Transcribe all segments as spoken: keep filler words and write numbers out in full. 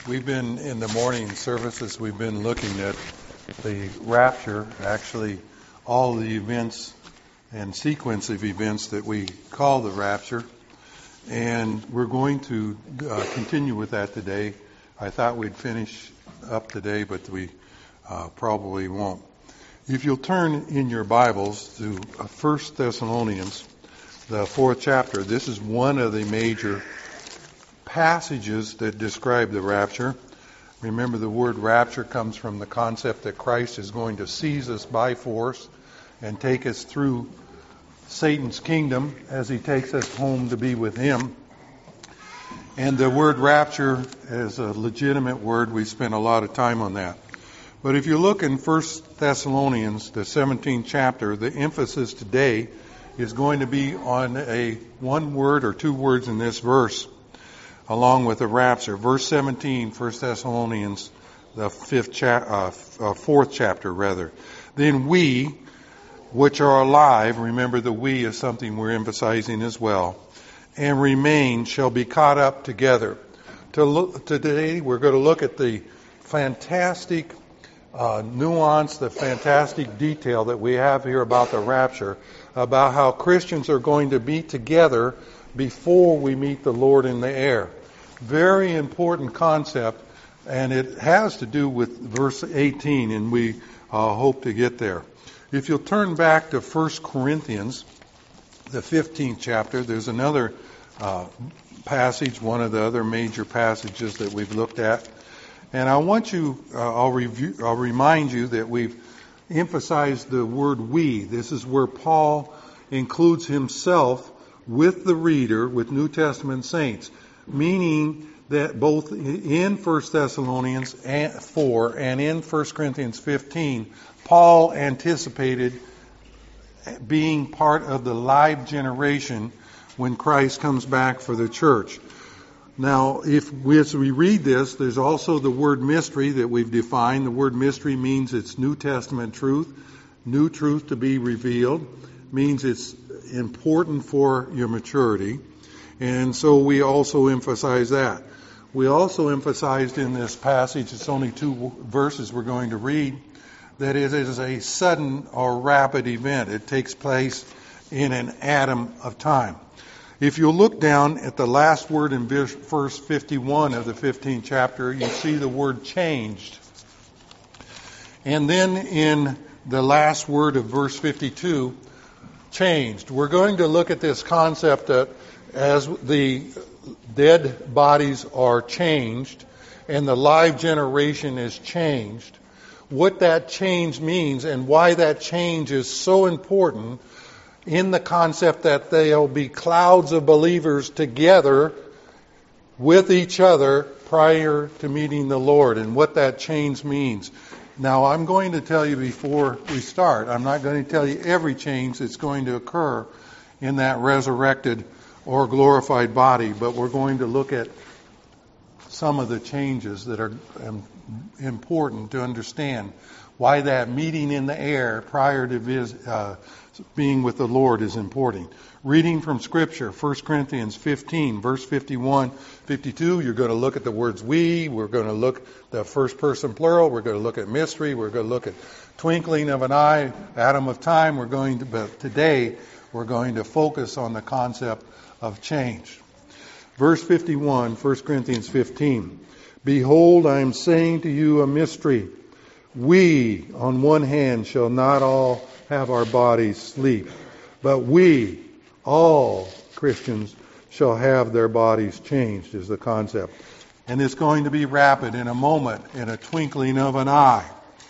We've been in the morning services, we've been looking at the rapture, actually all the events and sequence of events that we call the rapture. And we're going to uh, continue with that today. I thought we'd finish up today, but we uh, probably won't. If you'll turn in your Bibles to First Thessalonians, the fourth chapter, this is one of the major passages that describe the rapture. Remember, the word rapture comes from the concept that Christ is going to seize us by force and take us through Satan's kingdom as he takes us home to be with him. And the word rapture is a legitimate word. We spent a lot of time on that. But if you look in First Thessalonians, the seventeenth chapter, the emphasis today is going to be on a one word or two words in this verse, along with the rapture. Verse seventeen, First Thessalonians, the fifth cha- uh, uh, fourth chapter, rather. Then we, which are alive, remember the we is something we're emphasizing as well, and remain, shall be caught up together. To look, today we're going to look at the fantastic uh, nuance, the fantastic detail that we have here about the rapture, about how Christians are going to be together before we meet the Lord in the air. Very important concept, and it has to do with verse eighteen, and we uh, hope to get there. If you'll turn back to First Corinthians, the fifteenth chapter, there's another uh, passage, one of the other major passages that we've looked at. And I want you, uh, I'll, review, I'll remind you that we've emphasized the word we. This is where Paul includes himself with the reader, with New Testament saints, meaning that both in First Thessalonians four and in First Corinthians fifteen, Paul anticipated being part of the live generation when Christ comes back for the church. Now, if we, as we read this, there's also the word mystery that we've defined. The word mystery means it's New Testament truth, new truth to be revealed, means it's important for your maturity. And so we also emphasize that. We also emphasized in this passage, it's only two verses we're going to read, that it is a sudden or rapid event. It takes place in an atom of time. If you look down at the last word in verse fifty-one of the fifteenth chapter, you see the word changed. And then in the last word of verse fifty-two, changed. We're going to look at this concept that as the dead bodies are changed and the live generation is changed, what that change means and why that change is so important in the concept that there'll be clouds of believers together with each other prior to meeting the Lord, and what that change means. Now, I'm going to tell you before we start, I'm not going to tell you every change that's going to occur in that resurrected or glorified body, but we're going to look at some of the changes that are um, important to understand why that meeting in the air prior to vis- uh, being with the Lord is important. Reading from Scripture, First Corinthians fifteen, verse fifty-one, fifty-two, you're going to look at the words we, we're going to look at the first person plural, we're going to look at mystery, we're going to look at twinkling of an eye, atom of time, we're going to, but today we're going to focus on the concept of change. Verse fifty-one, First Corinthians fifteen, behold, I am saying to you a mystery. We, on one hand, shall not all have our bodies sleep, but we, all Christians, shall have their bodies changed, is the concept. And it's going to be rapid, in a moment, in a twinkling of an eye.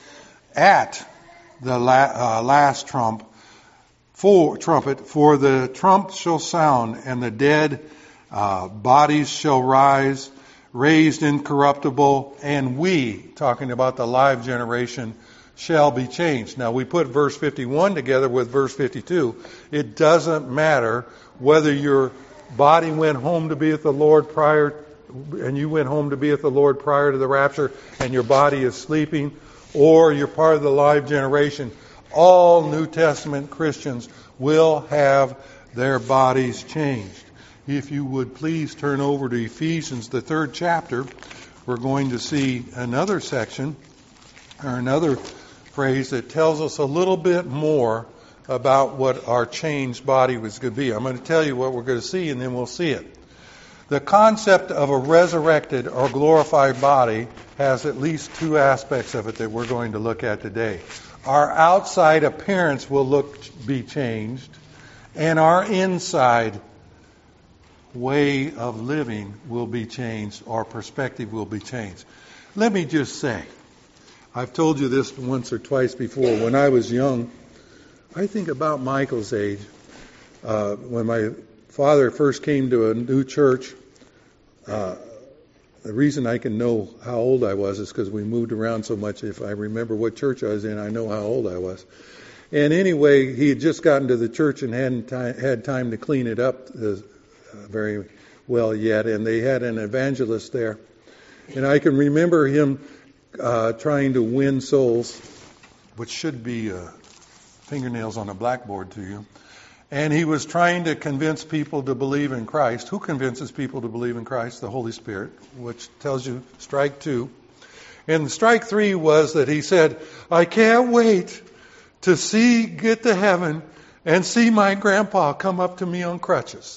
At the la- uh, last trump, for, trumpet, for the trump shall sound, and the dead uh, bodies shall rise, raised incorruptible, and we, talking about the live generation, shall be changed. Now, we put verse fifty-one together with verse fifty-two. It doesn't matter whether your body went home to be with the Lord prior, and you went home to be with the Lord prior to the rapture, and your body is sleeping, or you're part of the live generation. All New Testament Christians will have their bodies changed. If you would please turn over to Ephesians, the third chapter. we're going to see another section or another phrase that tells us a little bit more about what our changed body was going to be. I'm going to tell you what we're going to see, and then we'll see it. The concept of a resurrected or glorified body has at least two aspects of it that we're going to look at today. Our outside appearance will look be changed, and our inside way of living will be changed, our perspective will be changed. Let me just say, I've told you this once or twice before. When I was young, I think about Michael's age, uh, when my father first came to a new church, uh, the reason I can know how old I was is because we moved around so much. If I remember what church I was in, I know how old I was. And anyway, he had just gotten to the church and hadn't ti- had time to clean it up uh, very well yet. And they had an evangelist there. And I can remember him uh, trying to win souls, which should be uh, fingernails on a blackboard to you. And he was trying to convince people to believe in Christ. Who convinces people to believe in Christ? The Holy Spirit, which tells you strike two. And strike three was that he said, I can't wait to see, get to heaven and see my grandpa come up to me on crutches.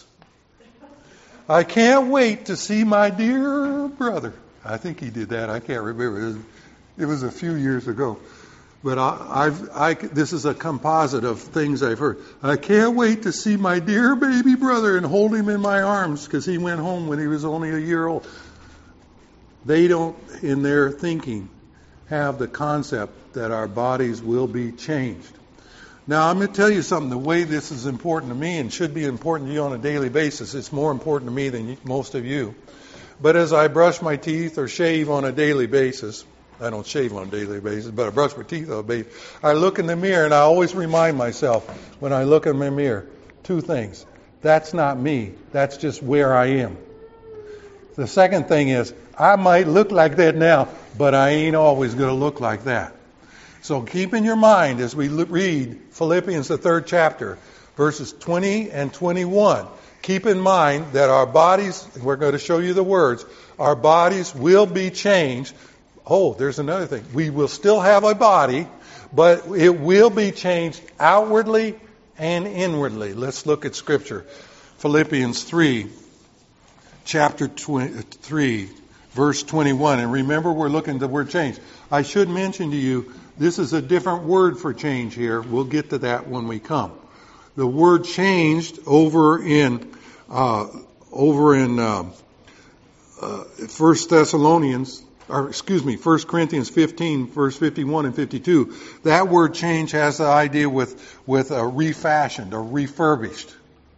I can't wait to see my dear brother. I think he did that. I can't remember. It was, it was a few years ago. But I, I've, I, this is a composite of things I've heard. I can't wait to see my dear baby brother and hold him in my arms because he went home when he was only a year old. They don't, in their thinking, have the concept that our bodies will be changed. Now, I'm going to tell you something. The way this is important to me and should be important to you on a daily basis, it's more important to me than most of you. But as I brush my teeth or shave on a daily basis, I don't shave on a daily basis, but I brush my teeth on a basis. I look in the mirror and I always remind myself when I look in my mirror, two things. That's not me. That's just where I am. The second thing is, I might look like that now, but I ain't always going to look like that. So keep in your mind as we read Philippians, the third chapter, verses twenty and twenty-one. Keep in mind that our bodies, we're going to show you the words, our bodies will be changed. Oh, there's another thing. We will still have a body, but it will be changed outwardly and inwardly. Let's look at Scripture. Philippians three, chapter three, verse twenty-one. And remember, we're looking at the word change. I should mention to you, this is a different word for change here. We'll get to that when we come. The word changed over in uh, over in uh, uh, First Thessalonians. Or excuse me, First Corinthians fifteen, verse fifty-one and fifty-two. That word change has the idea with with uh, refashioned or refurbished.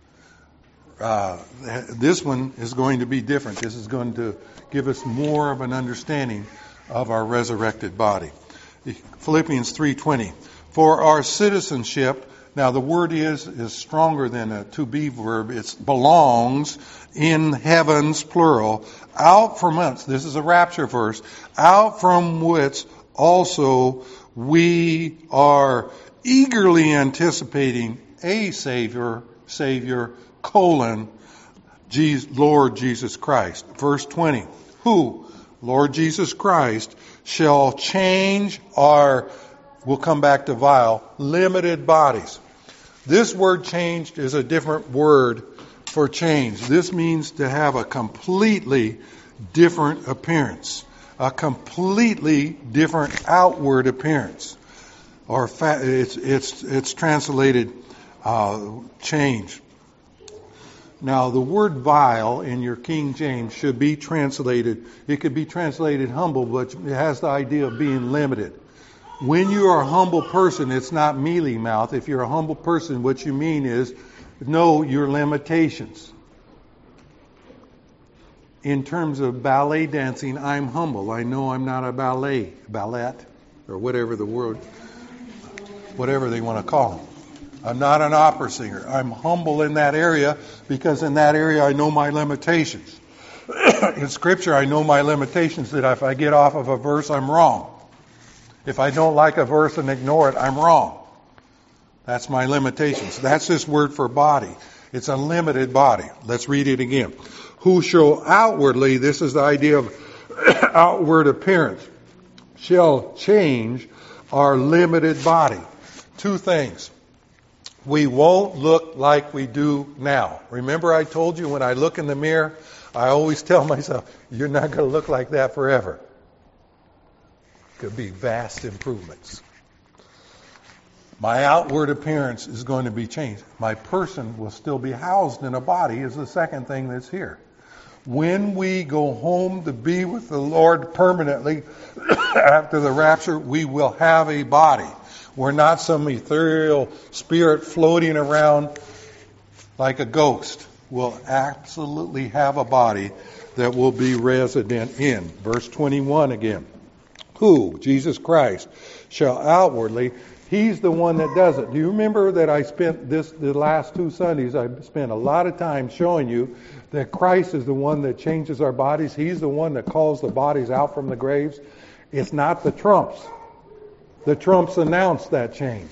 Uh, this one is going to be different. This is going to give us more of an understanding of our resurrected body. Philippians three twenty. For our citizenship. Now the word is is stronger than a to be verb. It belongs in heavens, plural, out from us. This is a rapture verse. Out from which also we are eagerly anticipating a Savior, Savior, colon, Jesus, Lord Jesus Christ. Verse twenty. Who, Lord Jesus Christ, shall change our, we'll come back to vile, limited bodies. This word changed is a different word for change. This means to have a completely different appearance, a completely different outward appearance. Or fa- it's it's it's translated uh, change. Now, the word vile in your King James should be translated, it could be translated humble, but it has the idea of being limited. When you are a humble person, it's not mealy mouth. If you're a humble person, what you mean is know your limitations. In terms of ballet dancing, I'm humble. I know I'm not a ballet, ballet, or whatever the word, whatever they want to call them. I'm not an opera singer. I'm humble in that area because in that area I know my limitations. In Scripture, I know my limitations that if I get off of a verse, I'm wrong. If I don't like a verse and ignore it, I'm wrong. That's my limitations. That's this word for body. It's a limited body. Let's read it again. Who shall outwardly, this is the idea of outward appearance shall change our limited body. Two things. We won't look like we do now. Remember I told you when I look in the mirror, I always tell myself, you're not going to look like that forever. Could be vast improvements. My outward appearance is going to be changed. My person will still be housed in a body is the second thing that's here. When we go home to be with the Lord permanently after the rapture, we will have a body. We're not some ethereal spirit floating around like a ghost. We'll absolutely have a body that will be resident in. Verse twenty-one again. Who, Jesus Christ, shall outwardly... He's the one that does it. Do you remember that I spent this the last two Sundays, I spent a lot of time showing you that Christ is the one that changes our bodies. He's the one that calls the bodies out from the graves. It's not the Trumps. The Trumps announced that change.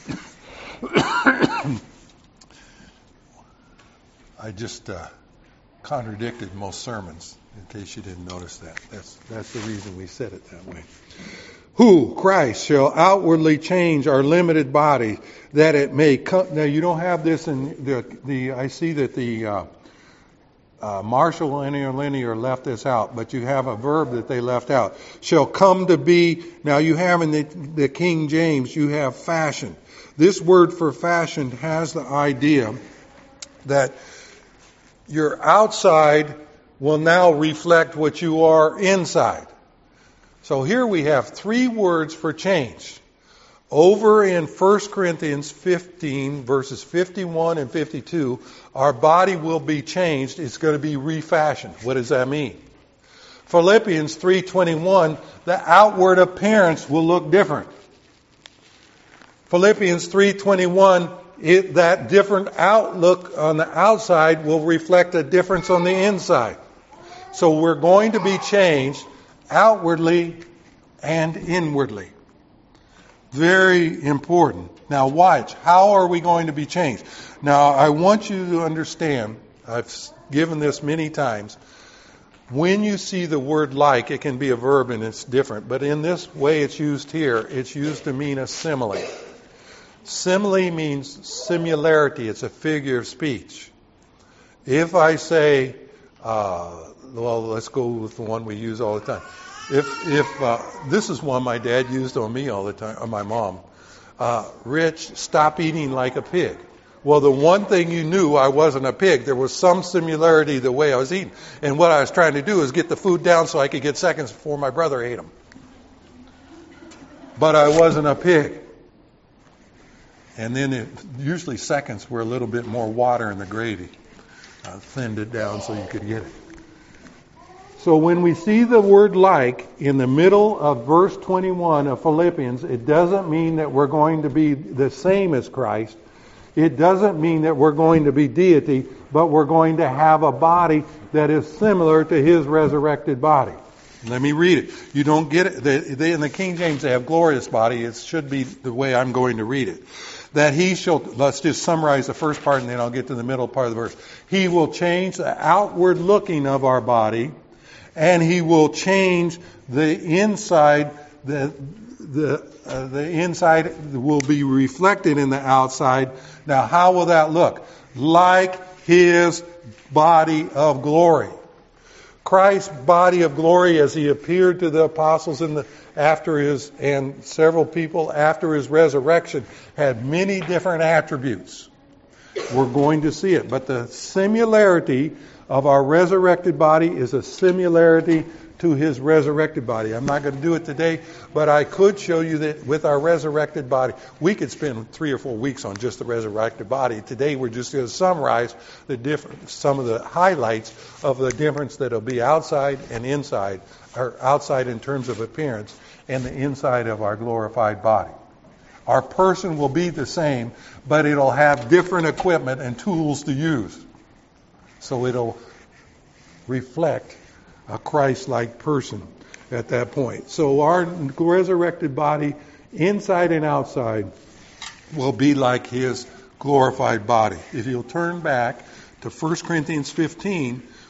I just uh, contradicted most sermons, in case you didn't notice that. That's, that's the reason we said it that way. Who, Christ, shall outwardly change our limited body, that it may come. Now, you don't have this in the, the I see that the uh, uh, Marshall and Linear left this out, but you have a verb that they left out. Shall come to be. Now, you have in the, the King James, you have fashioned. This word for fashioned has the idea that your outside will now reflect what you are inside. So here we have three words for change. Over in First Corinthians fifteen, verses fifty-one and fifty-two, our body will be changed. It's going to be refashioned. What does that mean? Philippians three twenty-one, the outward appearance will look different. Philippians three twenty-one, it, that different outlook on the outside will reflect a difference on the inside. So we're going to be changed outwardly and inwardly. Very important. Now watch. How are we going to be changed? Now I want you to understand, I've given this many times, when you see the word like, it can be a verb and it's different. But in this way it's used here, it's used to mean a simile. Simile means similarity. It's a figure of speech. If I say, uh, well, let's go with the one we use all the time. If if uh, this is one my dad used on me all the time, or my mom. Uh, Rich, stop eating like a pig. Well, the one thing you knew, I wasn't a pig. There was some similarity the way I was eating. And what I was trying to do is get the food down so I could get seconds before my brother ate them. But I wasn't a pig. And then it, usually seconds were a little bit more water in the gravy. I thinned it down so you could get it. So when we see the word like in the middle of verse twenty-one of Philippians, it doesn't mean that we're going to be the same as Christ. It doesn't mean that we're going to be deity, but we're going to have a body that is similar to his resurrected body. Let me read it. You don't get it. They, they, in the King James, they have glorious body. It should be the way I'm going to read it. That he shall, let's just summarize the first part and then I'll get to the middle part of the verse. He will change the outward looking of our body, and he will change the inside. The the uh, the inside will be reflected in the outside. Now, how will that look? Like his body of glory. Christ's body of glory, as he appeared to the apostles in the after his and several people after his resurrection, had many different attributes. We're going to see it, but the similarity of our resurrected body is a similarity to his resurrected body. I'm not going to do it today, but I could show you that with our resurrected body, we could spend three or four weeks on just the resurrected body. Today we're just going to summarize the different, some of the highlights of the difference that will be outside and inside, or outside in terms of appearance, and the inside of our glorified body. Our person will be the same, but it'll have different equipment and tools to use. So it'll reflect a Christ-like person at that point. So our resurrected body, inside and outside, will be like his glorified body. If you'll turn back to First Corinthians fifteen,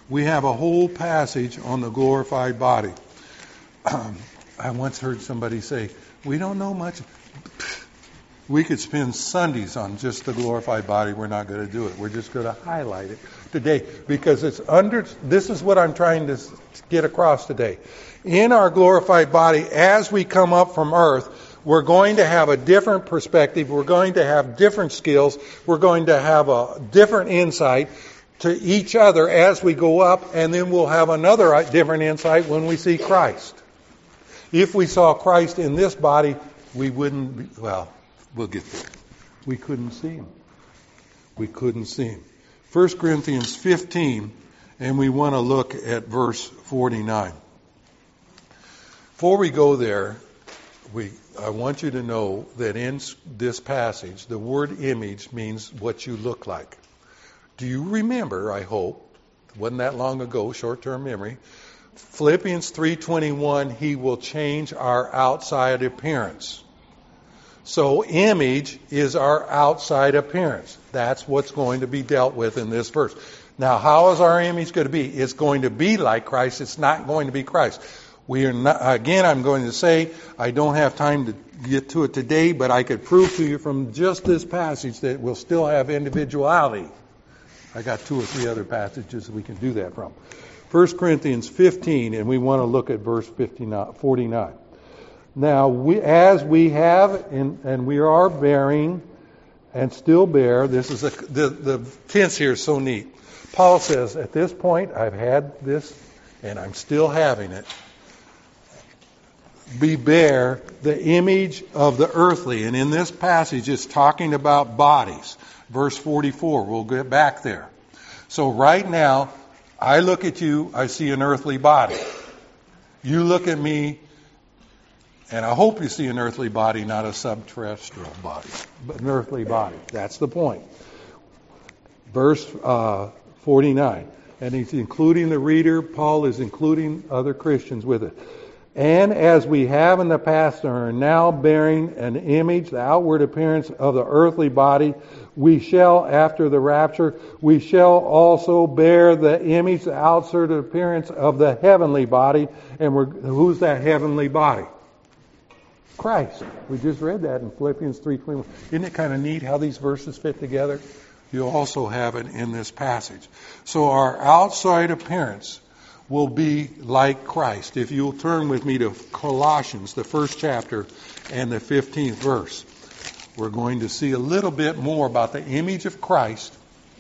we have a whole passage on the glorified body. Um, I once heard somebody say, we don't know much. We could spend Sundays on just the glorified body. We're not going to do it. We're just going to highlight it today because it's under. This is what I'm trying to get across today. In our glorified body, as we come up from earth, we're going to have a different perspective. We're going to have different skills. We're going to have a different insight to each other as we go up, and then we'll have another different insight when we see Christ. If we saw Christ in this body, we wouldn't be, well, we'll get there. We couldn't see him. We couldn't see him. First Corinthians fifteen, and we want to look at verse forty-nine. Before we go there, we I want you to know that in this passage, the word image means what you look like. Do you remember, I hope, it wasn't that long ago, short-term memory, Philippians three twenty-one, he will change our outside appearance. So image is our outside appearance. That's what's going to be dealt with in this verse. Now, how is our image going to be? It's going to be like Christ. It's not going to be Christ. We are not, again, I'm going to say, I don't have time to get to it today, but I could prove to you from just this passage that we'll still have individuality. I got two or three other passages that we can do that from. First Corinthians fifteen, and we want to look at verse forty-nine. Now, we, as we have, and, and we are bearing, and still bear, this is a, the, the tense here is so neat. Paul says, at this point, I've had this, and I'm still having it. We bear the image of the earthly. And in this passage, it's talking about bodies. Verse forty-four, we'll get back there. So right now, I look at you, I see an earthly body. You look at me, and I hope you see an earthly body, not a subterrestrial body, but an earthly body. That's the point. Verse uh, forty-nine. And he's including the reader. Paul is including other Christians with it. And as we have in the past and are now bearing an image, the outward appearance of the earthly body, we shall, after the rapture, we shall also bear the image, the outward appearance of the heavenly body. And we're, who's that heavenly body? Christ. We just read that in Philippians three twenty-one. Isn't it kind of neat how these verses fit together? You'll also have it in this passage. So our outside appearance will be like Christ. If you'll turn with me to Colossians, the first chapter and the fifteenth verse, we're going to see a little bit more about the image of Christ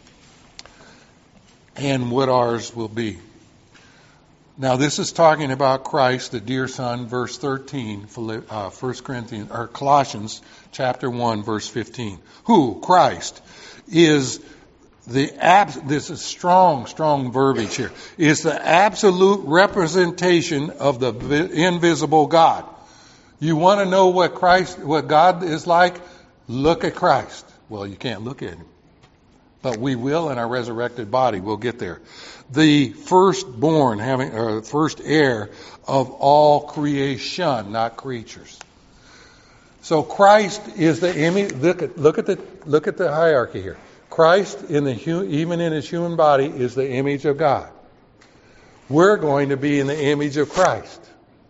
and what ours will be. Now, this is talking about Christ, the dear Son, verse thirteen, uh, First Corinthians or Colossians, chapter one, verse fifteen. Who, Christ, is the abs- this is strong, strong verbiage here. Is the absolute representation of the vi- invisible God. You want to know what Christ, what God is like? Look at Christ. Well, you can't look at him, but we will in our resurrected body. We'll get there. The firstborn, having or first heir of all creation, not creatures. So Christ is the image. Look at look at the look at the hierarchy here. Christ, in the even in his human body, is the image of God. We're going to be in the image of Christ.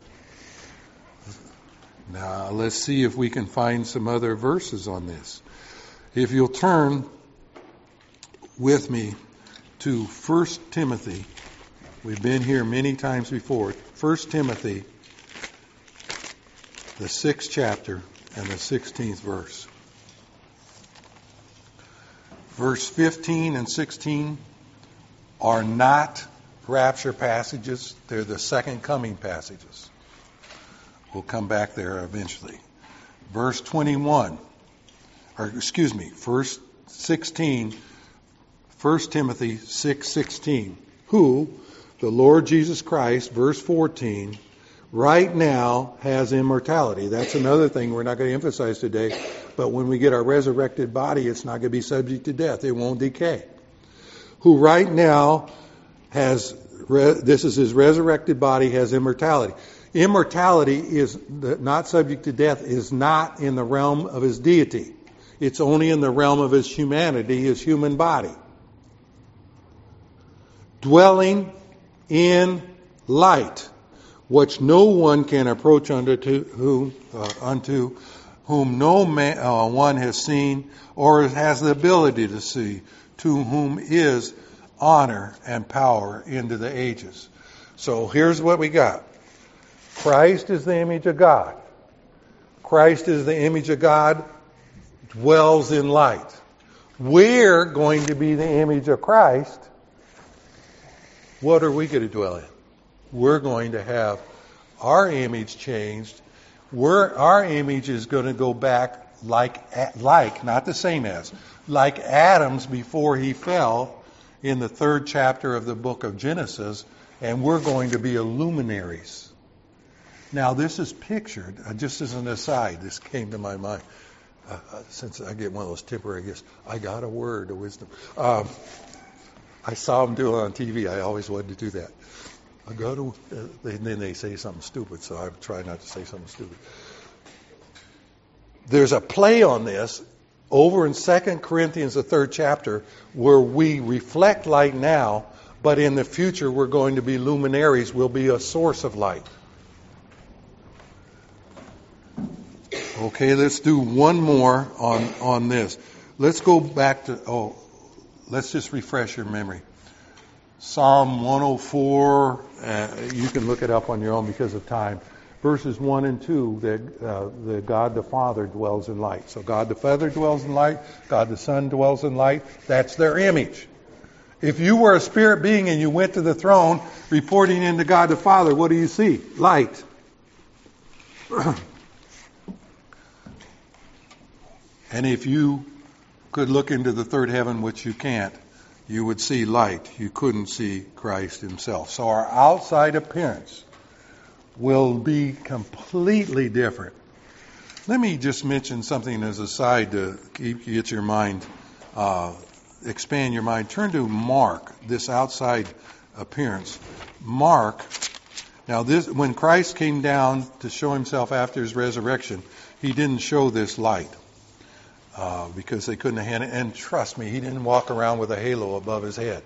Now, let's see if we can find some other verses on this. If you'll turn with me to First Timothy. We've been here many times before. First Timothy, the sixth chapter and the sixteenth verse. Verse fifteen and sixteen are not rapture passages. They're the second coming passages. We'll come back there eventually. Verse twenty-one, or excuse me, verse sixteen, First Timothy six sixteen, who, the Lord Jesus Christ, verse fourteen, right now has immortality. That's another thing we're not going to emphasize today. But when we get our resurrected body, it's not going to be subject to death. It won't decay. Who right now has, this is his resurrected body, has immortality. Immortality is not subject to death, is not in the realm of his deity. It's only in the realm of his humanity, his human body. dwelling in light, which no one can approach unto to whom uh, unto whom no man, uh, one has seen or has the ability to see, to whom is honor and power into the ages. So here's what we got. Christ is the image of God. Christ is the image of God, dwells in light. We're going to be the image of Christ. What are we going to dwell in? We're going to have our image changed. We're, our image is going to go back like, like, not the same as, like Adam's before he fell in the third chapter of the book of Genesis, and we're going to be luminaries. Now, this is pictured, uh, just as an aside, this came to my mind. Uh, uh, since I get one of those temporary gifts, I got a word of wisdom. Um, I saw them do it on T V. I always wanted to do that. I got to, uh, and then they say something stupid, so I try not to say something stupid. There's a play on this over in Second Corinthians, the third chapter, where we reflect light now, but in the future we're going to be luminaries. We'll be a source of light. Okay, let's do one more on, on this. Let's go back to, oh, let's just refresh your memory. Psalm one oh four, uh, you can look it up on your own because of time. Verses one and two, that uh, the God the Father dwells in light. So God the Father dwells in light, God the Son dwells in light. That's their image. If you were a spirit being and you went to the throne reporting into God the Father, what do you see? Light. And if you could look into the third heaven, which you can't, you would see light. You couldn't see Christ himself. So our outside appearance will be completely different. Let me just mention something as a side to keep get your mind, uh, expand your mind. Turn to Mark, this outside appearance. Mark, now this, when Christ came down to show himself after his resurrection, he didn't show this light. Uh, because they couldn't hand it. And trust me, he didn't walk around with a halo above his head.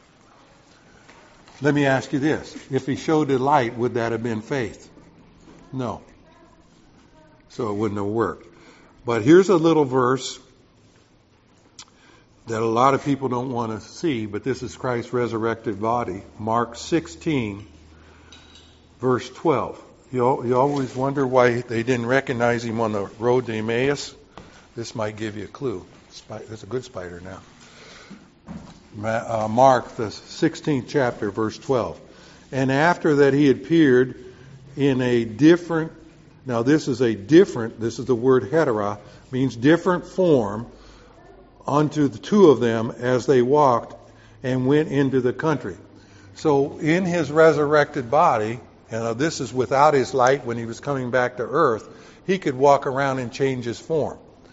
Let me ask you this. If he showed the light, would that have been faith? No. So it wouldn't have worked. But here's a little verse that a lot of people don't want to see, but this is Christ's resurrected body. Mark sixteen, verse twelve. You, you always wonder why they didn't recognize him on the road to Emmaus. This might give you a clue. It's a good spider now. Uh, Mark, the sixteenth chapter, verse twelve. And after that he appeared in a different, now this is a different, this is the word hetera, means different form, unto the two of them as they walked and went into the country. So in his resurrected body, and this is without his light when he was coming back to earth, he could walk around and change his form.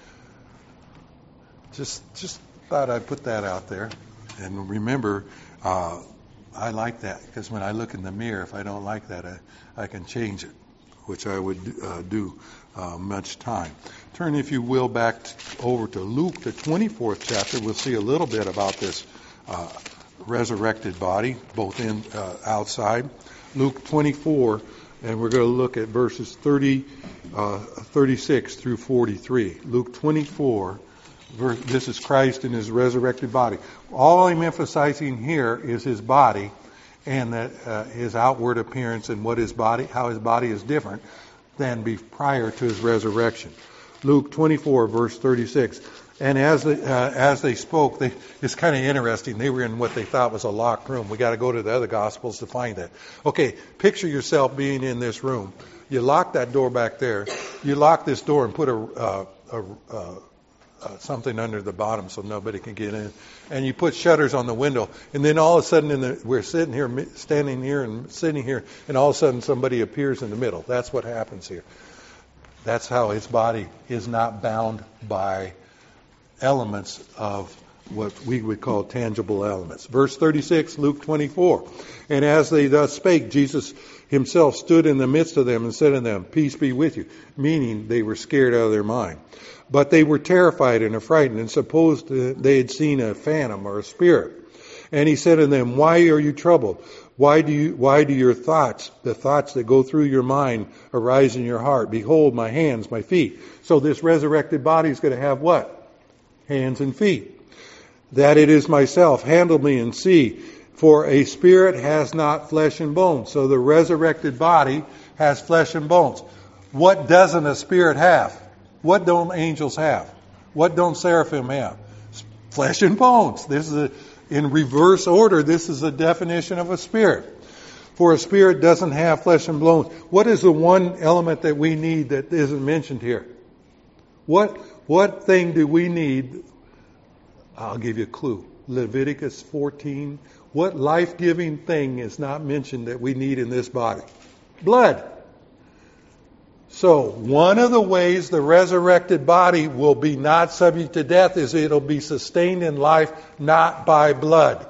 Just just thought I'd put that out there. And remember, uh, I like that, because when I look in the mirror, if I don't like that, I, I can change it, which I would uh, do uh, much time. Turn, if you will, back t- over to Luke, the twenty-fourth chapter. We'll see a little bit about this uh, resurrected body, both in uh, outside. Luke twenty-four, and we're going to look at verses thirty, uh, thirty-six through forty-three. Luke twenty-four. This is Christ in his resurrected body. All I'm emphasizing here is his body and that uh, his outward appearance and what his body, how his body is different than be prior to his resurrection. Luke twenty-four, verse thirty-six. And as they, uh, as they spoke, they, it's kind of interesting. They were in what they thought was a locked room. We got to go to the other Gospels to find that. Okay, picture yourself being in this room. You lock that door back there. You lock this door and put a, uh, a, a Uh, something under the bottom so nobody can get in, and you put shutters on the window, and then all of a sudden in the, we're sitting here, standing here and sitting here, and all of a sudden somebody appears in the middle. That's what happens here. That's how his body is not bound by elements of what we would call tangible elements. Verse thirty-six, Luke twenty-four. And as they thus spake, Jesus himself stood in the midst of them and said to them, Peace be with you. Meaning they were scared out of their mind. But they were terrified and affrighted and supposed they had seen a phantom or a spirit. And he said to them, why are you troubled? Why do you, why do your thoughts, the thoughts that go through your mind, arise in your heart? Behold, my hands, my feet. So this resurrected body is going to have what? Hands and feet. That it is myself. Handle me and see. For a spirit has not flesh and bones. So the resurrected body has flesh and bones. What doesn't a spirit have? What don't angels have? What don't seraphim have? Flesh and bones. This is a, in reverse order, this is a definition of a spirit. For a spirit doesn't have flesh and bones. What is the one element that we need that isn't mentioned here? What, what thing do we need? I'll give you a clue. Leviticus fourteen. What life-giving thing is not mentioned that we need in this body? Blood. So, one of the ways the resurrected body will be not subject to death is it'll be sustained in life not by blood.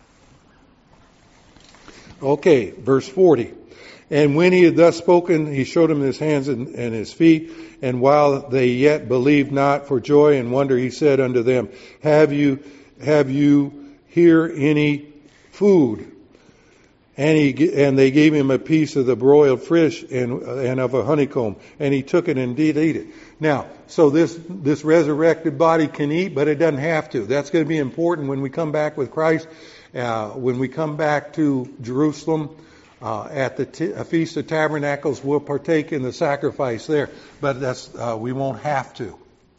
Okay, verse forty. And when he had thus spoken, he showed him his hands and, and his feet. And while they yet believed not, for joy and wonder, he said unto them, Have you, have you here any food? And he and they gave him a piece of the broiled fish and and of a honeycomb, and he took it and did eat it. Now, so this this resurrected body can eat, but it doesn't have to. That's going to be important when we come back with Christ. Uh, when we come back to Jerusalem uh, at the t- Feast of Tabernacles, we'll partake in the sacrifice there, but that's uh, we won't have to.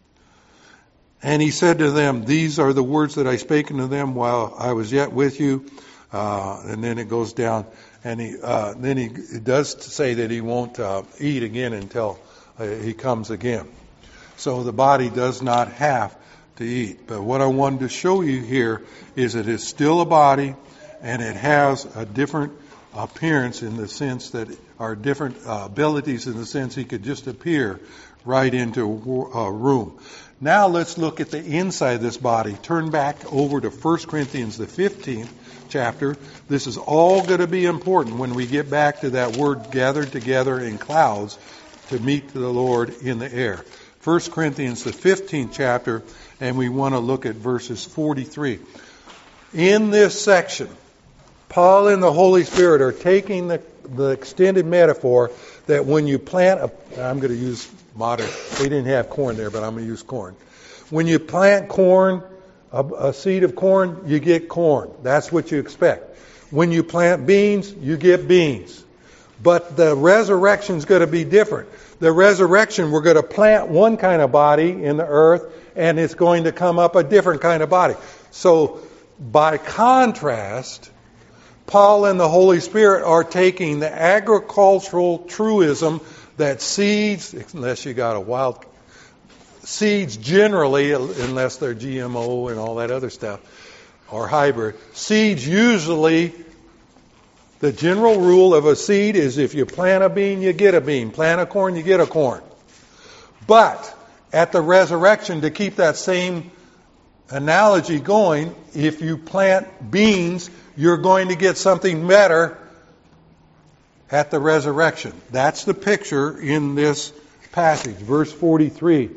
And he said to them, These are the words that I spake unto them while I was yet with you. Uh, and then it goes down, and he uh, then he it does say that he won't uh, eat again until uh, he comes again. So the body does not have to eat. But what I wanted to show you here is it is still a body, and it has a different appearance in the sense that are different uh, abilities in the sense he could just appear right into a room. Now let's look at the inside of this body. Turn back over to First Corinthians, the fifteenth chapter. This is all going to be important when we get back to that word gathered together in clouds to meet the Lord in the air. First Corinthians, the fifteenth chapter, and we want to look at verses forty-three. In this section, Paul and the Holy Spirit are taking the, the extended metaphor that when you plant a, I'm going to use modern, they didn't have corn there, but I'm going to use corn. When you plant corn, a, a seed of corn, you get corn. That's what you expect. When you plant beans, you get beans. But the resurrection is going to be different. The resurrection, we're going to plant one kind of body in the earth, and it's going to come up a different kind of body. So, by contrast, Paul and the Holy Spirit are taking the agricultural truism that seeds, unless you got a wild, seeds generally, unless they're G M O and all that other stuff, or hybrid, seeds usually, the general rule of a seed is if you plant a bean, you get a bean. Plant a corn, you get a corn. But at the resurrection, to keep that same analogy going, if you plant beans, you're going to get something better at the resurrection. That's the picture in this passage. Verse forty-three.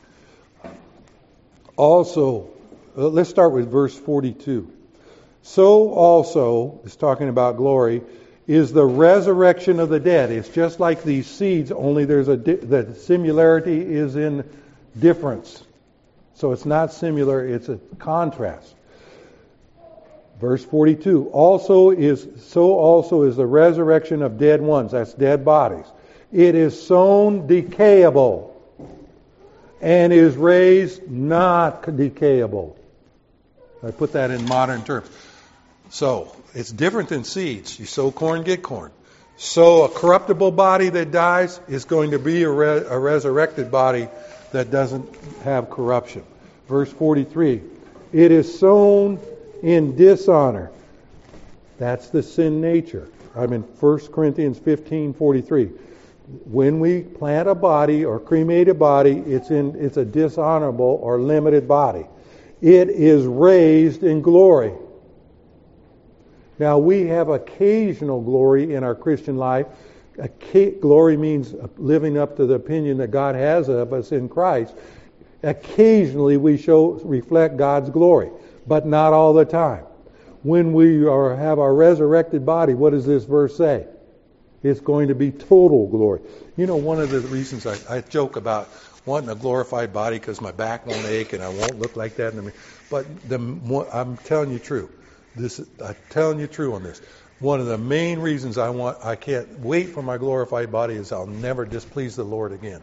Also, let's start with verse forty-two. So also, it's talking about glory, is the resurrection of the dead. It's just like these seeds, only there's a di- the similarity is in difference. So it's not similar, it's a contrast. Verse forty-two, also is so also is the resurrection of dead ones, that's dead bodies. It is sown decayable and is raised not decayable. I put that in modern terms. So, it's different than seeds. You sow corn, get corn. So, a corruptible body that dies is going to be a, re- a resurrected body that doesn't have corruption. Verse forty-three, it is sown in dishonor. That's the sin nature. I'm in First Corinthians fifteen forty-three. When we plant a body or cremate a body, it's in it's a dishonorable or limited body. It is raised in glory. Now, we have occasional glory in our Christian life. Glory means living up to the opinion that God has of us in Christ. Occasionally we show reflect God's glory, but not all the time. when we are have our resurrected body, what does this verse say? It's going to be total glory. You know, one of the reasons I, I joke about wanting a glorified body because my back won't ache and I won't look like that. In the, mirror. But the, I'm telling you true. This I'm telling you true on this. One of the main reasons I want I can't wait for my glorified body is I'll never displease the Lord again.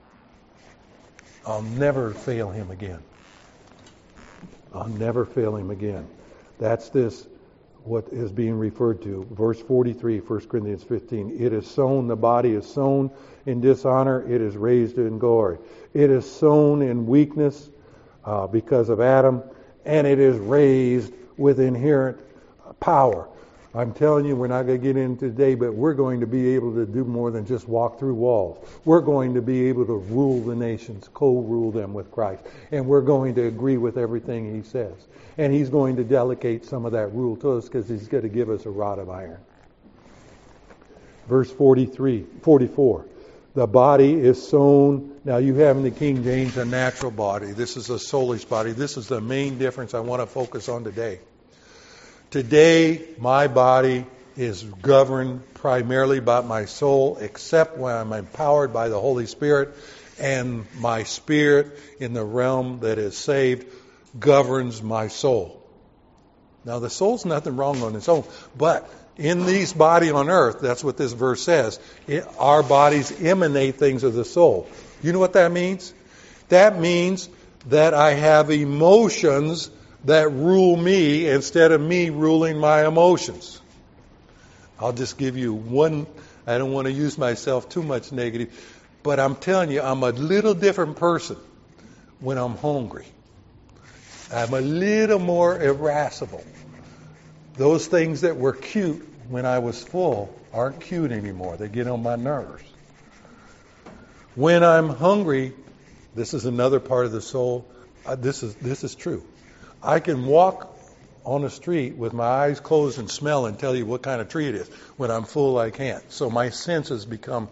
I'll never fail Him again. I'll never fail Him again. That's this, what is being referred to. Verse forty-three, First Corinthians fifteen. It is sown, the body is sown in dishonor, it is raised in glory. It is sown in weakness uh, because of Adam, and it is raised with inherent power. I'm telling you, we're not going to get into today, but we're going to be able to do more than just walk through walls. We're going to be able to rule the nations, co-rule them with Christ. And we're going to agree with everything He says. And He's going to delegate some of that rule to us because He's going to give us a rod of iron. Verse forty-three, forty-four. The body is sown. Now you have in the King James a natural body. This is a soulish body. This is the main difference I want to focus on today. Today, my body is governed primarily by my soul, except when I'm empowered by the Holy Spirit, and my spirit in the realm that is saved governs my soul. Now, the soul's nothing wrong on its own, but in this body on earth, that's what this verse says, it, our bodies emanate things of the soul. You know what that means? That means that I have emotions that rule me instead of me ruling my emotions. I'll just give you one, I don't want to use myself too much negative, but I'm telling you, I'm a little different person when I'm hungry. I'm a little more irascible. Those things that were cute when I was full aren't cute anymore. They get on my nerves. When I'm hungry, this is another part of the soul. Uh, this is this is true. I can walk on the street with my eyes closed and smell and tell you what kind of tree it is. When I'm full, I can't. So my senses become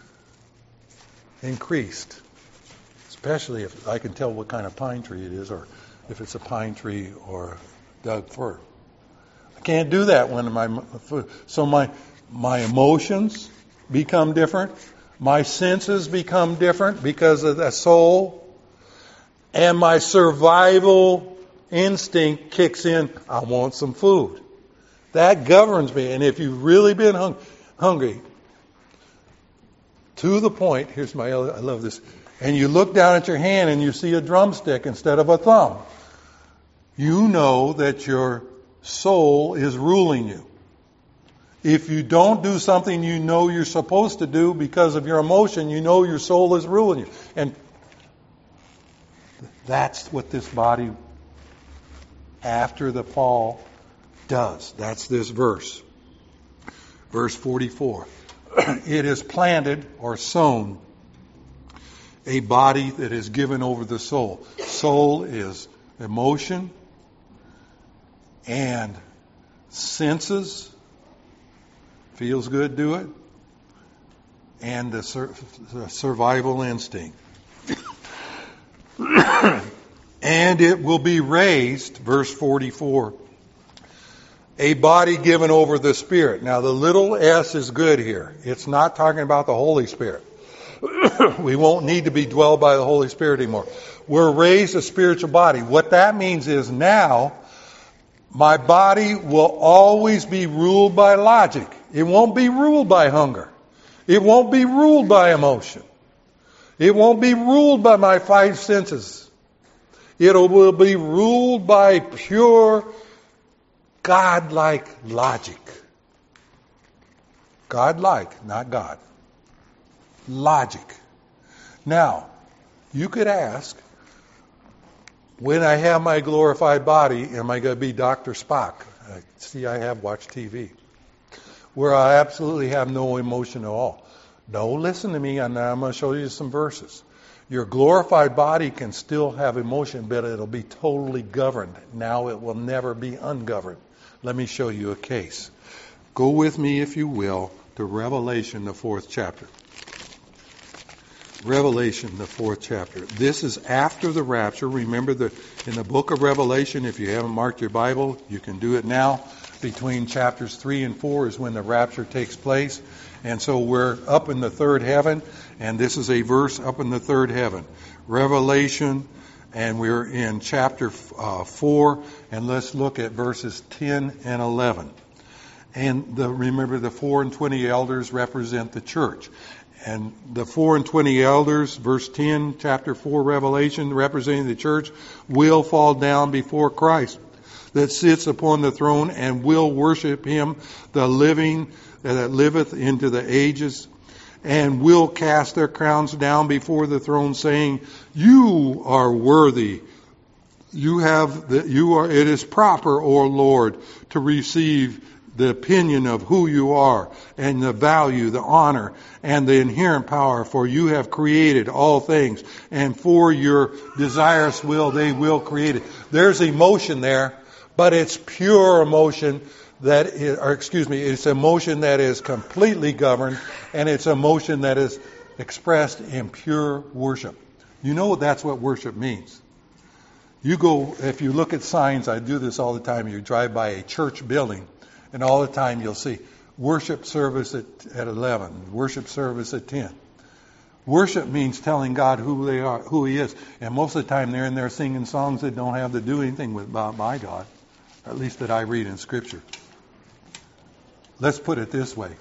increased, especially if I can tell what kind of pine tree it is, or if it's a pine tree or Doug fir. I can't do that when my so my my emotions become different, my senses become different because of the soul, and my survival instinct kicks in. I want some food. That governs me. And if you've really been hung, hungry, to the point, here's my, I love this, and you look down at your hand and you see a drumstick instead of a thumb, you know that your soul is ruling you. If you don't do something you know you're supposed to do because of your emotion, you know your soul is ruling you. And that's what this body after the fall does. That's this verse. Verse forty-four. It is planted or sown a body that is given over the soul. Soul is emotion and senses. Feels good, do it. And the, sur- the survival instinct. And it will be raised, verse forty-four, a body given over the Spirit. Now the little s is good here. It's not talking about the Holy Spirit. We won't need to be dwelled by the Holy Spirit anymore. We're raised a spiritual body. What that means is now my body will always be ruled by logic. It won't be ruled by hunger. It won't be ruled by emotion. It won't be ruled by my five senses. It will be ruled by pure, God-like logic. God-like, not God. Logic. Now, you could ask, when I have my glorified body, am I going to be Doctor Spock? Uh, see, I have watched T V. Where I absolutely have no emotion at all. No, listen to me, and I'm going to show you some verses. Your glorified body can still have emotion, but it'll be totally governed. Now it will never be ungoverned. Let me show you a case. Go with me, if you will, to Revelation, the fourth chapter. Revelation, the fourth chapter. This is after the rapture. Remember, the in the book of Revelation, if you haven't marked your Bible, you can do it now. Between chapters three and four is when the rapture takes place. And so we're up in the third heaven, and this is a verse up in the third heaven. Revelation, and we're in chapter uh, four, and let's look at verses ten and eleven. And the, remember, the four and twenty elders represent the church. And the four and twenty elders, verse ten, chapter four, Revelation, representing the church, will fall down before Christ that sits upon the throne and will worship him, the living that liveth into the ages, and will cast their crowns down before the throne, saying, "You are worthy. You have the, you are. It is proper, O Lord, to receive the opinion of who you are, and the value, the honor, and the inherent power, for you have created all things, and for your desirous will they will create it." There's emotion there, but it's pure emotion that is, or excuse me, it's emotion that is completely governed, and it's emotion that is expressed in pure worship. You know that's what worship means. You go, if you look at signs, I do this all the time, you drive by a church building, and all the time you'll see worship service at, at eleven, worship service at ten. Worship means telling God who they are, who He is. And most of the time they're in there singing songs that don't have to do anything with my God, or at least that I read in Scripture. Let's put it this way.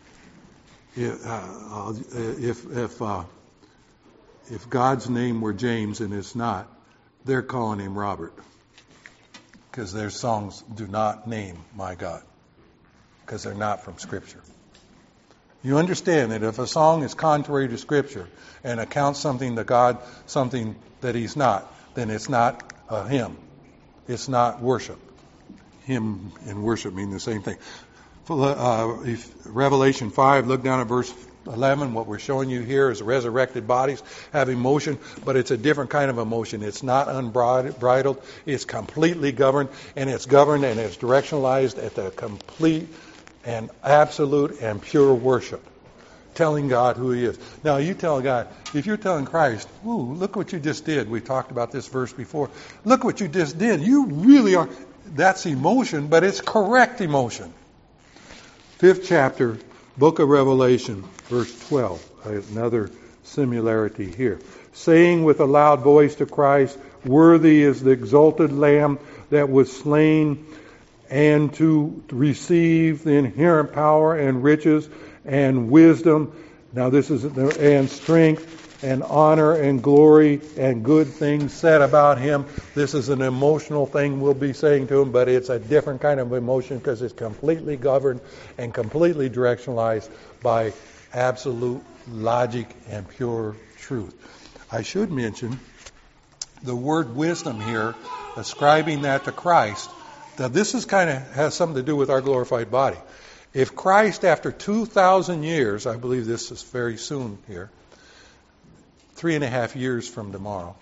If, uh, if, if, uh, if God's name were James and it's not, they're calling him Robert. Because their songs do not name my God. Because they're not from Scripture. You understand that if a song is contrary to Scripture and accounts something to God, something that He's not, then it's not a hymn. It's not worship. Hymn and worship mean the same thing. Uh, if Revelation five, look down at verse eleven. What we're showing you here is resurrected bodies have emotion, but it's a different kind of emotion. It's not unbridled. It's completely governed, and it's governed and it's directionalized at the complete and absolute and pure worship, telling God who He is. Now, you tell God, if you're telling Christ, ooh, look what you just did. We talked about this verse before. Look what you just did. You really are. That's emotion, but it's correct emotion. Fifth chapter, book of Revelation, verse twelve. Another similarity here. Saying with a loud voice to Christ, "Worthy is the exalted Lamb that was slain, and to receive the inherent power and riches and wisdom." Now this is, and strength and honor and glory and good things said about Him. This is an emotional thing we'll be saying to Him, but it's a different kind of emotion because it's completely governed and completely directionalized by absolute logic and pure truth. I should mention the word wisdom here, ascribing that to Christ. Now this is kind of has something to do with our glorified body. If Christ, after two thousand years, I believe this is very soon here, three and a half years from tomorrow,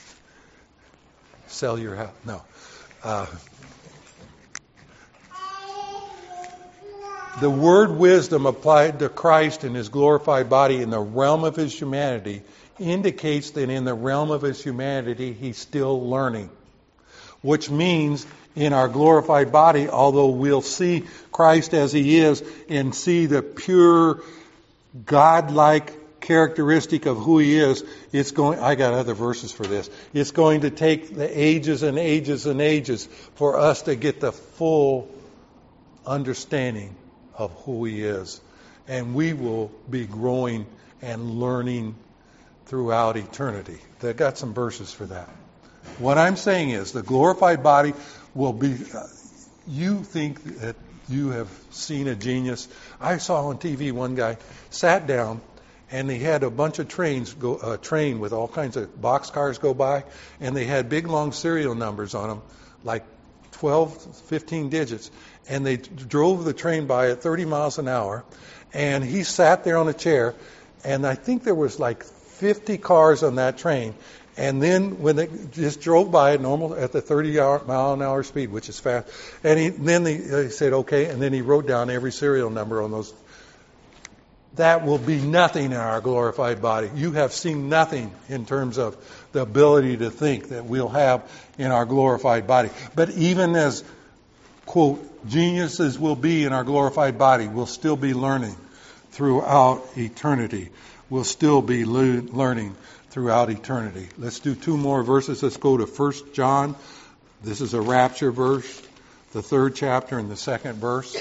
sell your house. No. Uh, the word wisdom applied to Christ in His glorified body in the realm of His humanity indicates that in the realm of His humanity He's still learning. Which means in our glorified body, although we'll see Christ as He is and see the pure, God-like characteristic of who He is, it's going, I got other verses for this. It's going to take the ages and ages and ages for us to get the full understanding of who He is. And we will be growing and learning throughout eternity. They've got some verses for that. What I'm saying is the glorified body will be, uh, you think that you have seen a genius. I saw on T V one guy sat down and they had a bunch of trains go, a train with all kinds of boxcars go by, and they had big long serial numbers on them, like twelve, fifteen digits. And they drove the train by at thirty miles an hour, and he sat there on a chair, and I think there was like fifty cars on that train. And then when they just drove by at normal at the thirty mile an hour speed, which is fast, and he, then he, he said okay, and then he wrote down every serial number on those. that will be nothing in our glorified body. You have seen nothing in terms of the ability to think that we'll have in our glorified body. But even as, quote, geniuses will be in our glorified body, we'll still be learning throughout eternity. We'll still be le- learning throughout eternity. Let's do two more verses. Let's go to First John. This is a rapture verse, the third chapter and the second verse.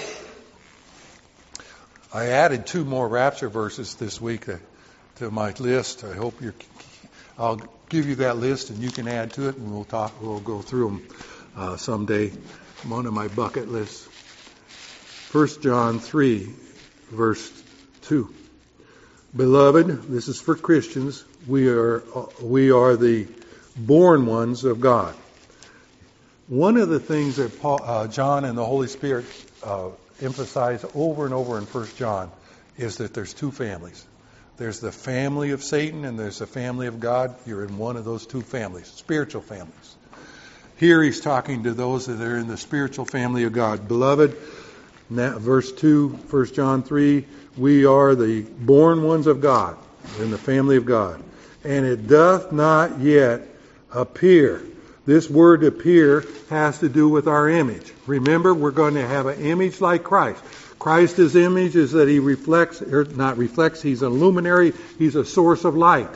I added two more rapture verses this week to, to my list. I hope you're. I'll give you that list, and you can add to it, and we'll talk. We'll go through them uh, someday. One of my bucket lists. First John three, verse two. Beloved, this is for Christians. We are we are the born ones of God. One of the things that Paul, uh, John and the Holy Spirit uh, emphasize over and over in First John is that there's two families. There's the family of Satan and there's the family of God. You're in one of those two families, spiritual families. Here he's talking to those that are in the spiritual family of God. Beloved, verse two, First John three, we are the born ones of God, in the family of God. And it doth not yet appear. This word appear has to do with our image. Remember, we're going to have an image like Christ. Christ's image is that he reflects, or not reflects, he's a luminary, he's a source of light.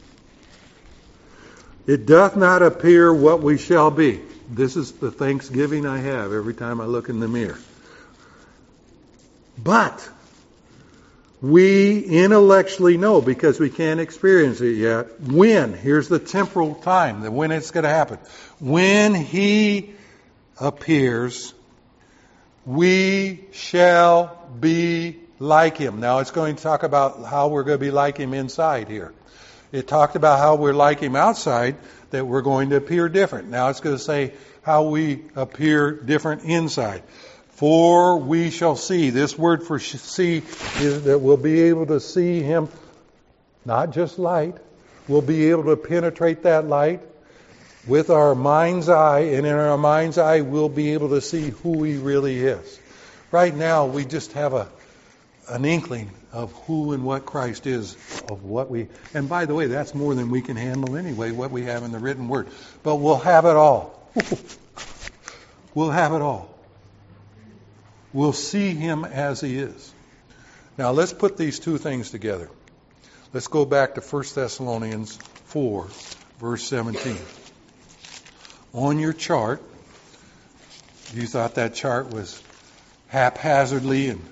It doth not appear what we shall be. This is the thanksgiving I have every time I look in the mirror. But we intellectually know, because we can't experience it yet, when, here's the temporal time, the when it's going to happen. When he appears, we shall be like him. Now it's going to talk about how we're going to be like him inside here. It talked about how we're like him outside, that we're going to appear different. Now it's going to say how we appear different inside. For we shall see. This word for see is that we'll be able to see him, not just light. We'll be able to penetrate that light with our mind's eye, and in our mind's eye we'll be able to see who he really is. Right now we just have a an inkling of who and what Christ is, of what we, and by the way, that's more than we can handle anyway, what we have in the written word. But we'll have it all. We'll have it all. We'll see him as he is. Now let's put these two things together. Let's go back to First Thessalonians four, verse seventeen. On your chart, you thought that chart was haphazardly and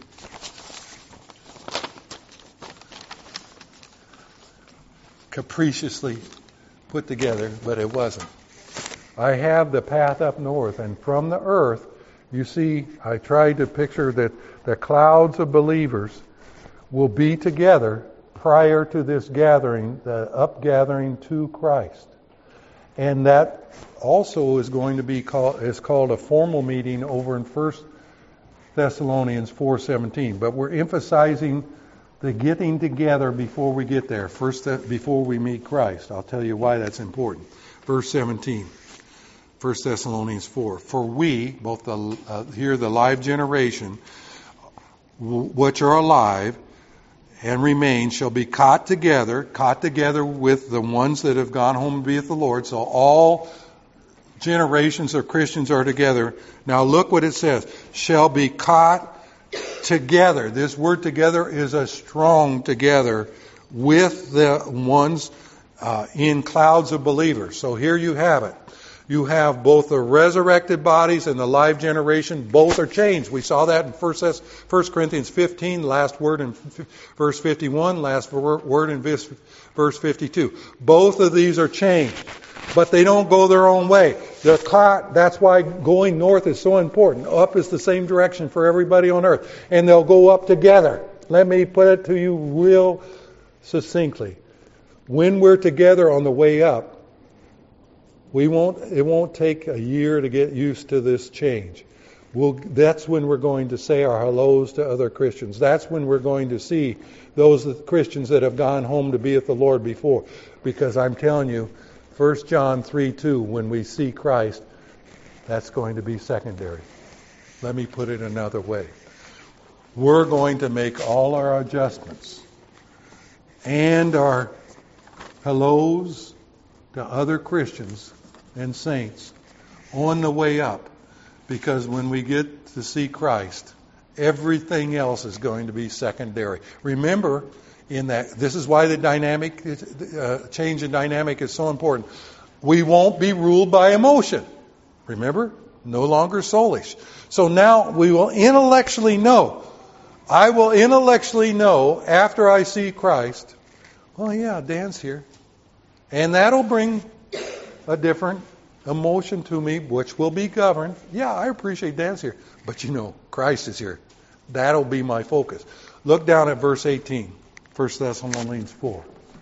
capriciously put together, but it wasn't. I have the path up north, and from the earth, you see, I tried to picture that the clouds of believers will be together prior to this gathering, the upgathering to Christ. And that also is going to be called, is called a formal meeting over in First Thessalonians four seventeen. But we're emphasizing the getting together before we get there, first before we meet Christ. I'll tell you why that's important. Verse seventeen. First Thessalonians four. For we, both the uh, here the live generation, which are alive and remain, shall be caught together, caught together with the ones that have gone home to be with the Lord. So all generations of Christians are together. Now look what it says. Shall be caught together. This word together is a strong together with the ones uh, in clouds of believers. So here you have it. You have both the resurrected bodies and the live generation. Both are changed. We saw that in First Corinthians fifteen, last word in verse fifty-one, last word in verse fifty-two. Both of these are changed, but they don't go their own way. They're caught. That's why going north is so important. Up is the same direction for everybody on earth, and they'll go up together. Let me put it to you real succinctly. When we're together on the way up, We won't. It won't take a year to get used to this change. We'll, that's when we're going to say our hellos to other Christians. That's when we're going to see those Christians that have gone home to be with the Lord before. Because I'm telling you, First John three two, when we see Christ, that's going to be secondary. Let me put it another way. we're going to make all our adjustments and our hellos to other Christians and saints on the way up. Because when we get to see Christ, everything else is going to be secondary. Remember, in that, this is why the dynamic, uh, change in dynamic is so important. We won't be ruled by emotion. Remember? No longer soulish. So now we will intellectually know. I will intellectually know after I see Christ, well, yeah, Dan's here. And that'll bring a different emotion to me, which will be governed. Yeah, I appreciate Dan's here. But you know, Christ is here. That'll be my focus. Look down at verse eighteen. First Thessalonians four.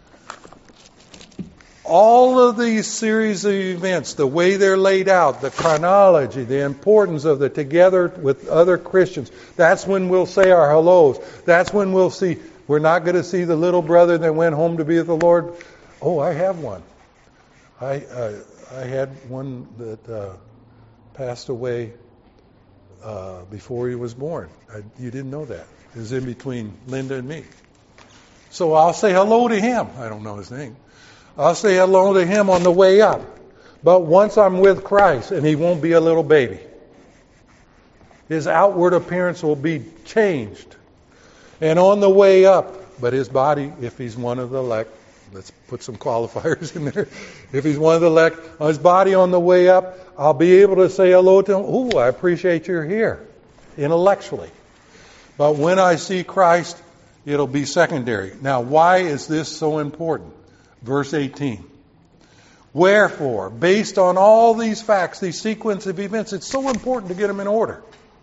All of these series of events, the way they're laid out, the chronology, the importance of the together with other Christians, that's when we'll say our hellos. That's when we'll see, we're not going to see the little brother that went home to be with the Lord. Oh, I have one. I uh, I had one that uh, passed away uh, before he was born. I, you didn't know that. It was in between Linda and me. So I'll say hello to him. I don't know his name. I'll say hello to him on the way up. But once I'm with Christ, and he won't be a little baby, his outward appearance will be changed. And on the way up, but his body, if he's one of the elect, let's put some qualifiers in there. If he's one of the elect, his body on the way up, I'll be able to say hello to him. Ooh, I appreciate you're here, intellectually. But when I see Christ, it'll be secondary. Now, why is this so important? Verse eighteen. Wherefore, based on all these facts, these sequence of events, it's so important to get them in order.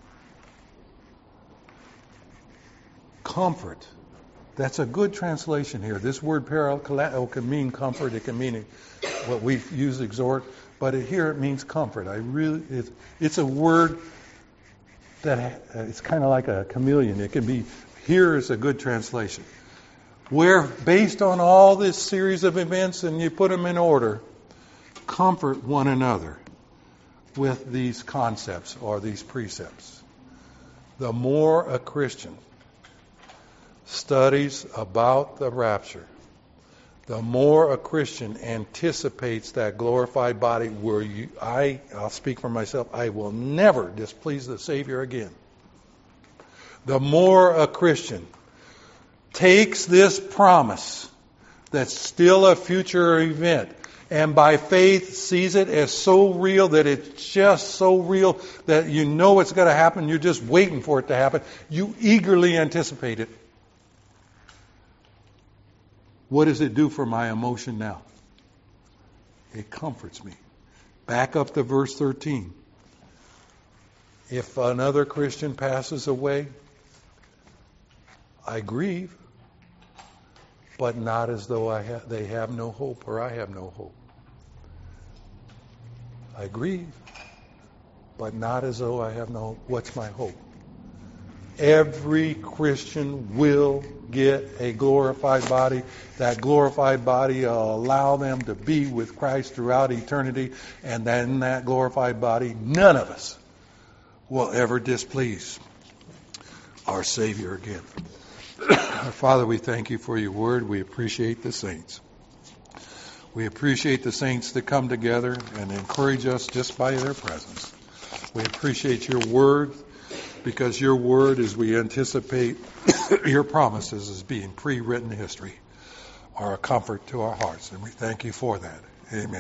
Comfort. That's a good translation here. This word parakaleo can mean comfort. It can mean what we use exhort. But here it means comfort. I really, it's, it's a word that it's kind of like a chameleon. It can be, here is a good translation. Where, based on all this series of events and you put them in order, comfort one another with these concepts or these precepts. The more a Christian studies about the rapture, the more a Christian anticipates that glorified body where you, I, I'll speak for myself, I will never displease the Savior again. The more a Christian takes this promise that's still a future event and by faith sees it as so real that it's just so real that you know it's going to happen, you're just waiting for it to happen, you eagerly anticipate it. What does it do for my emotion now? It comforts me. Back up to verse thirteen. If another Christian passes away, I grieve, but not as though I ha- they have no hope or I have no hope. I grieve, but not as though I have no hope. What's my hope? Every Christian will get a glorified body. That glorified body will allow them to be with Christ throughout eternity. And then that glorified body, none of us will ever displease our Savior again. Father, we thank you for your word. We appreciate the saints. We appreciate the saints that come together and encourage us just by their presence. We appreciate your word because your word, as we anticipate your promises as being pre-written history, are a comfort to our hearts. And we thank you for that. Amen.